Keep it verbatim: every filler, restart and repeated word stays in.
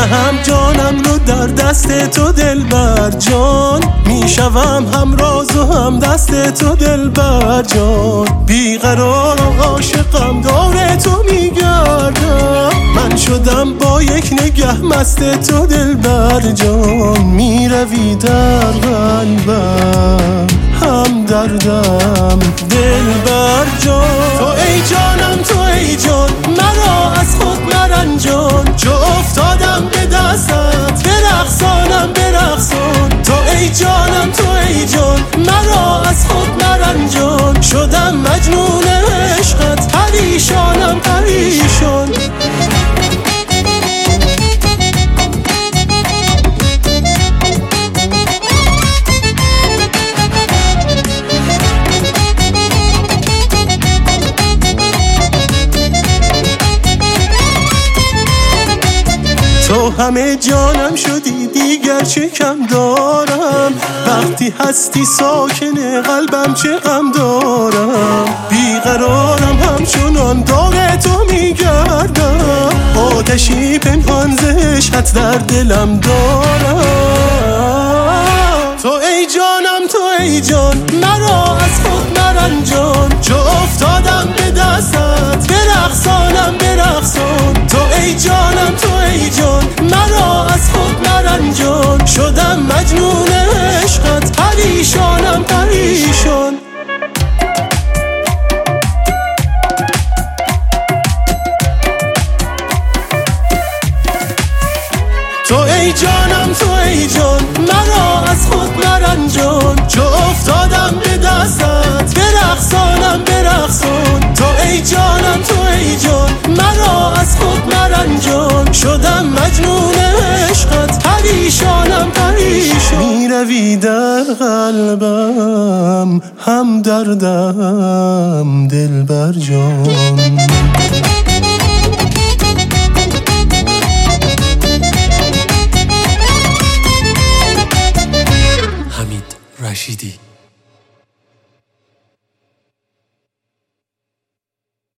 میدهم جانم رو در دست تو دلبر جان، میشوم هم راز و هم دست تو دلبر جان. بیقرارم عاشقم دور تو میگردم، من شدم با یک نگه مست تو دلبر جان. میروی در قلبم هم دردم دلبر جان. تو ای جانم تو ای جان، مرا از خود مرنجان. چو افتادم به دستت برقصانم برقصان. تو ای جانم تو ای جان، مرا از خود مرنجان. شدم مجنون عشقت پریشانم پریشان. تو همه جانم شدی دیگر چه کم دارم، وقتی هستی ساکن قلبم چه غم دارم. بیقرارم همچنان داغ تو میگردم، آتشی پنهان ز عشقت در دلم دارم. تو ای جانم تو ای جان، مرا از خود مرنجان. چو افتادم به دستت برقصانم برقصان. تو ای جانم تو ای جان، مرا از خود مرنجان. شدم مجنون عشقت پریشانم پریشان. تو ای جانم تو ای جان، مرا از خود مرنجان. چو افتادم به دستت برقصانم برقصان. تو ای جانم تو ای جان، مرا از خود مرنجان. شدم مجنون عشقت پریشانم پریشان. میروی در قلبم هم دردم دلبر جان. حمید رشیدی.